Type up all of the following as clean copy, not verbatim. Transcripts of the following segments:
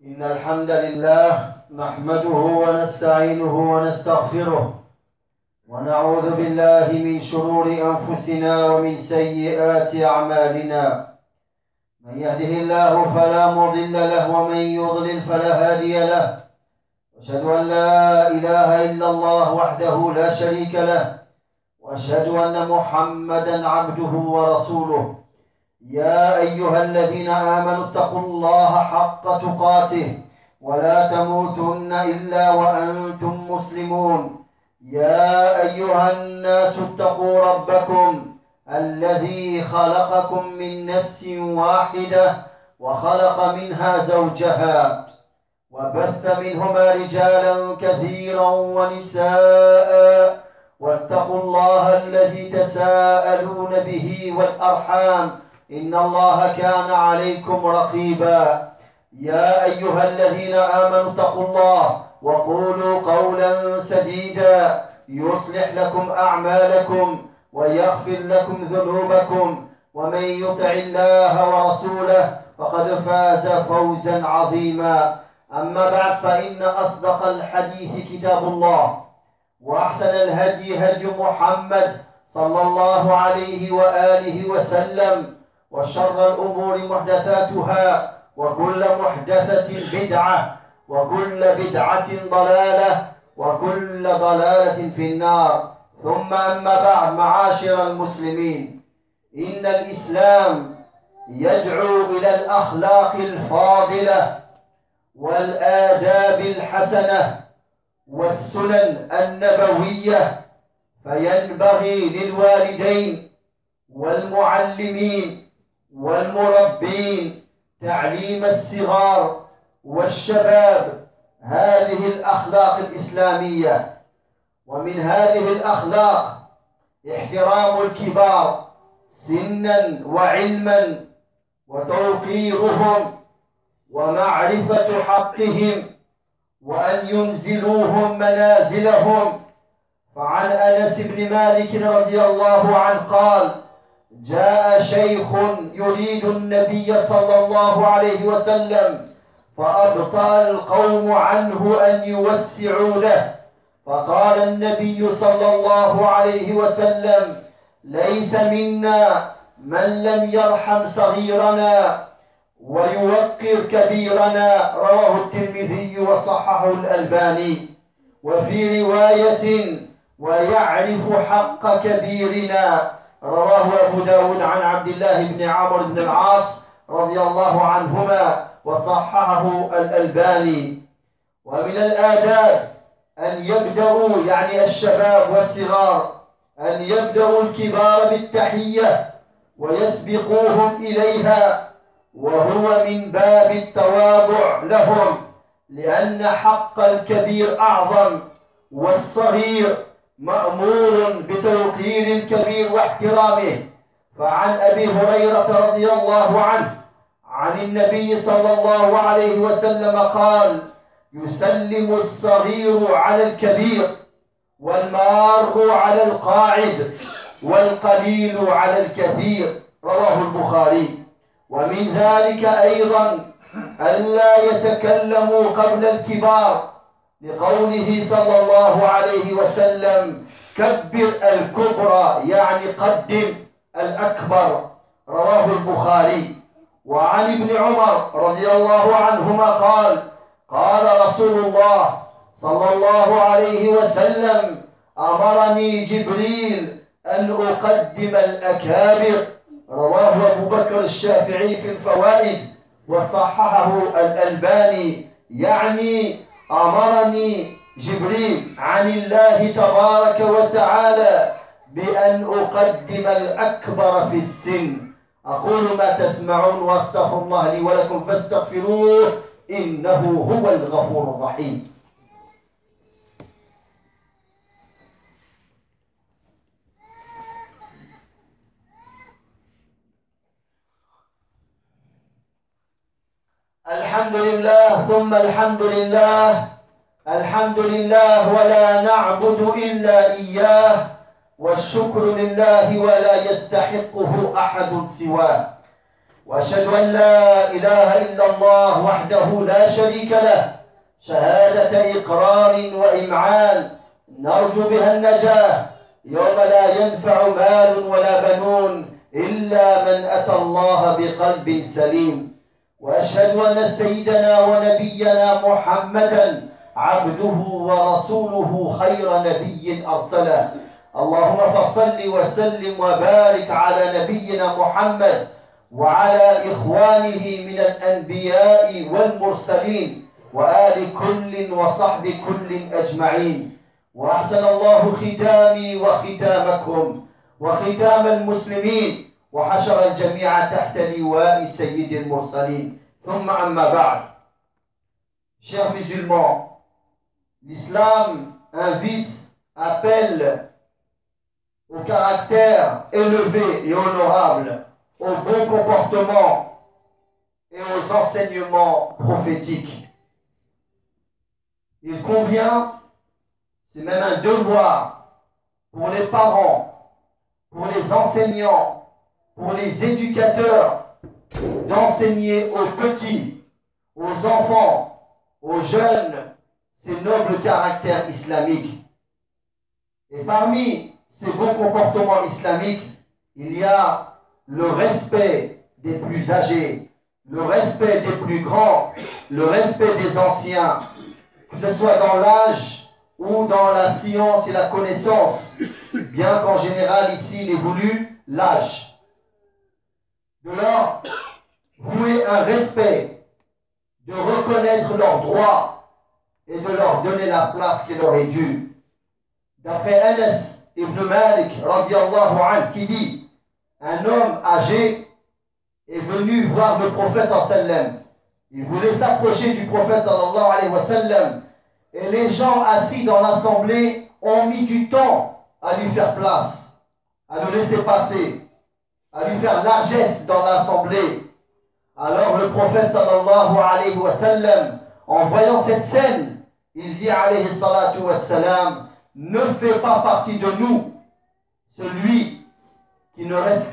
إن الحمد لله نحمده ونستعينه ونستغفره ونعوذ بالله من شرور أنفسنا ومن سيئات أعمالنا. من يهده الله فلا مضل له ومن يضلل فلا هادي له. أشهد أن لا إله إلا الله وحده لا شريك له، وأشهد أن محمدا عبده ورسوله. يا أيها الذين آمنوا اتقوا الله حق تقاته ولا تموتن إلا وأنتم مسلمون. يا أيها الناس اتقوا ربكم الذي خلقكم من نفس واحدة وخلق منها زوجها وبث منهما رجالا كثيرا ونساء، واتقوا الله الذي تساءلون به والأرحام إن الله كان عليكم رقيبا. يا أيها الذين آمنوا اتقوا الله وقولوا قولا سديدا يصلح لكم أعمالكم ويغفر لكم ذنوبكم، ومن يطع الله ورسوله فقد فاز فوزا عظيما. أما بعد، فإن أصدق الحديث كتاب الله، وأحسن الهدي هدي محمد صلى الله عليه وآله وسلم، وشر الأمور محدثاتها، وكل محدثة بدعة، وكل بدعة ضلالة، وكل ضلالة في النار. ثم أما بعد، معاشر المسلمين، إن الإسلام يدعو إلى الأخلاق الفاضلة والآداب الحسنة والسنن النبوية، فينبغي للوالدين والمعلمين والمربين تعليم الصغار والشباب هذه الأخلاق الإسلامية. ومن هذه الأخلاق احترام الكبار سنا وعلما، وتوقيرهم ومعرفة حقهم، وأن ينزلوهم منازلهم. فعن أنس بن مالك رضي الله عنه قال: جاء شيخ يريد النبي صلى الله عليه وسلم فأبطأ القوم عنه أن يوسعوا له، فقال النبي صلى الله عليه وسلم: ليس منا من لم يرحم صغيرنا ويوقر كبيرنا. رواه الترمذي وصححه الألباني. وفي رواية: ويعرف حق كبيرنا. رواه أبو داود عن عبد الله بن عمرو بن العاص رضي الله عنهما وصححه الألباني. ومن الآداب أن يبدأوا، يعني الشباب والصغار، أن يبدأوا الكبار بالتحية ويسبقوهم إليها، وهو من باب التواضع لهم، لأن حق الكبير أعظم، والصغير مأمور بتوقير الكبير واحترامه. فعن أبي هريرة رضي الله عنه عن النبي صلى الله عليه وسلم قال: يسلم الصغير على الكبير، والمار على القاعد، والقليل على الكثير. رواه البخاري. ومن ذلك أيضا ألا يتكلموا قبل الكبار، لقوله صلى الله عليه وسلم: كبر الكبرى، يعني قدم الأكبر. رواه البخاري. وعن ابن عمر رضي الله عنهما قال: قال رسول الله صلى الله عليه وسلم: أمرني جبريل أن أقدم الأكابر. رواه أبو بكر الشافعي في الفوائد وصححه الألباني، يعني أمرني جبريل عن الله تبارك وتعالى بأن أقدم الأكبر في السن. أقول ما تسمعون، واستغفر الله لي ولكم فاستغفروه إنه هو الغفور الرحيم. الحمد لله ثم الحمد لله، الحمد لله ولا نعبد إلا إياه، والشكر لله ولا يستحقه أحد سواه. وأشهد أن لا إله إلا الله وحده لا شريك له شهادة إقرار وإمعان نرجو بها النجاة يوم لا ينفع مال ولا بنون إلا من أتى الله بقلب سليم. وأشهد أن سيدنا ونبينا محمدا عبده ورسوله خير نبي أرسله. اللهم فصل وسلم وبارك على نبينا محمد وعلى إخوانه من الأنبياء والمرسلين وآل كل وصحب كل أجمعين. وأحسن الله ختامي وختامكم وختام المسلمين وحشر الجميع تحت لواء سيد المرسلين. ثم أما بعد. Chers musulmans, l'islam invite, appelle au caractère élevé et honorable, au bon comportement et aux enseignements prophétiques. Il convient, c'est même un devoir pour les parents, pour les enseignants, pour les éducateurs, d'enseigner aux petits, aux enfants, aux jeunes, ces nobles caractères islamiques. Et parmi ces bons comportements islamiques, il y a le respect des plus âgés, le respect des plus grands, le respect des anciens, que ce soit dans l'âge ou dans la science et la connaissance, bien qu'en général ici il est voulu l'âge. De leur vouer un respect, de reconnaître leurs droits et de leur donner la place qui leur est due. D'après Anas ibn Malik, radiallahu anhu, qui dit: un homme âgé est venu voir le prophète sallallahu alayhi wa sallam. Il voulait s'approcher du prophète sallallahu alayhi wa sallam. Et les gens assis dans l'assemblée ont mis du temps à lui faire place, à le laisser passer, à lui faire largesse dans l'assemblée. Alors le prophète sallallahu alayhi wa sallam, en voyant cette scène, il dit alayhi salatu wa salam: ne fait pas partie de nous celui qui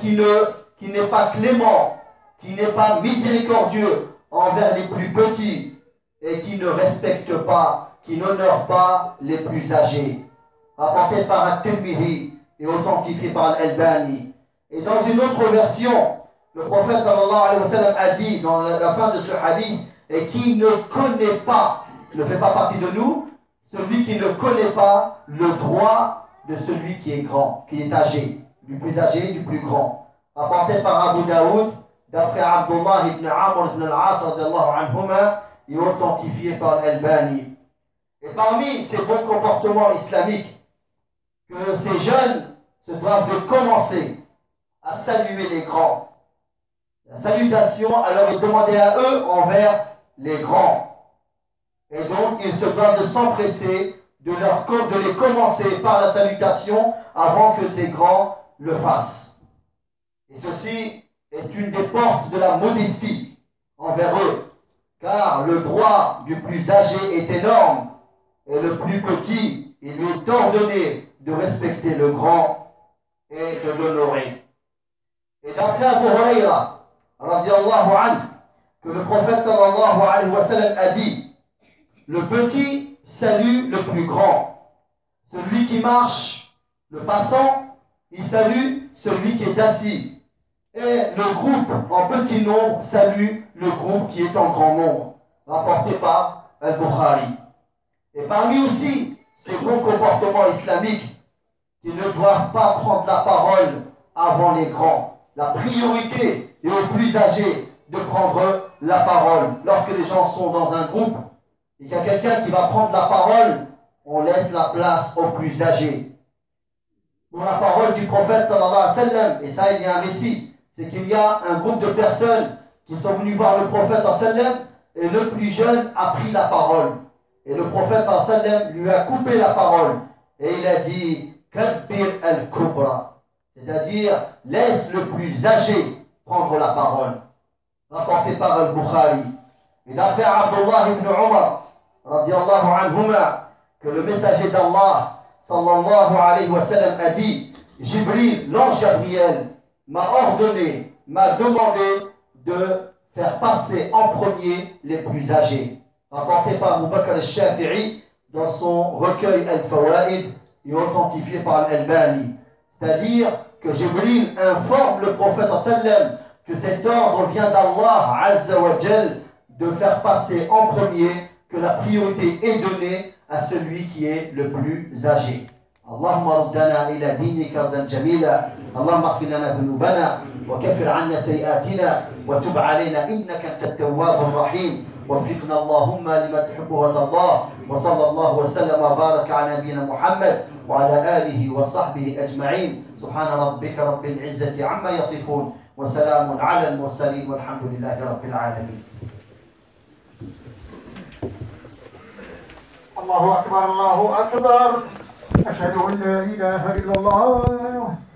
n'est pas clément, qui n'est pas miséricordieux envers les plus petits et qui ne respecte pas, qui n'honore pas les plus âgés. Rapporté par At-Tirmidhi et authentifié par Al-Albani. Et dans une autre version, le prophète sallallahu alayhi wa sallam a dit dans la fin de ce hadith: et qui ne connaît pas, ne fait pas partie de nous, celui qui ne connaît pas le droit de celui qui est grand, qui est âgé, du plus âgé, du plus grand. Rapporté par Abu Daoud, d'après Abdullah ibn Amr ibn al-As radiallahu anhuma, et authentifié par Al-Albani. Et parmi ces bons comportements islamiques, que ces jeunes se doivent de commencer à saluer les grands. La salutation alors est demandée à eux envers les grands. Et donc, ils se doivent de s'empresser de les commencer par la salutation avant que ces grands le fassent. Et ceci est une des portes de la modestie envers eux, car le droit du plus âgé est énorme et le plus petit, il lui est ordonné de respecter le grand et de l'honorer. Et d'après Abu Huraira, radiallahu anhu, que le prophète sallallahu alayhi wa sallam a dit: le petit salue le plus grand. Celui qui marche, le passant, il salue celui qui est assis. Et le groupe en petit nombre salue le groupe qui est en grand nombre. Rapporté par Al-Bukhari. Et parmi aussi ces bons comportements islamiques qui ne doivent pas prendre la parole avant les grands. La priorité est aux plus âgés de prendre la parole. Lorsque les gens sont dans un groupe et qu'il y a quelqu'un qui va prendre la parole, on laisse la place aux plus âgés. Pour la parole du prophète sallallahu alayhi wa sallam, et ça il y a un récit, c'est qu'il y a un groupe de personnes qui sont venus voir le prophète sallallahu alayhi wa sallam, et le plus jeune a pris la parole. Et le prophète sallallahu alayhi wa sallam lui a coupé la parole. Et il a dit: Kabbir al-Kubra, c'est-à-dire laisse le plus âgé prendre la parole. Rapporté par Al-Bukhari. Et d'après Abdullah ibn Umar, radiallahu anhuma, que le messager d'Allah, sallallahu alayhi wa sallam, a dit: Jibril, l'ange Gabriel, m'a ordonné, m'a demandé de faire passer en premier les plus âgés. Rapporté par Abu Bakr al-Shafi'i dans son recueil Al-Fawaid et authentifié par Al-Albani. C'est-à-dire que Jibril informe le prophète sallam que cet ordre vient d'Allah Azza wa Jal de faire passer en premier, que la priorité est donnée à celui qui est le plus âgé. اللهم ردنا إلى دينك ردا جميلا اللهم اغفر لنا ذنوبنا وكفر عنا سيئاتنا وتب علينا إنك أنت التواب الرحيم وفقنا اللهم لما تحب وترضاه وصلى الله وسلم وبارك على نبينا محمد وعلى آله وصحبه أجمعين سبحان ربك رب العزة عما يصفون وسلام على المرسلين والحمد لله رب العالمين. الله أكبر الله أكبر أشهد أن لا إله إلا الله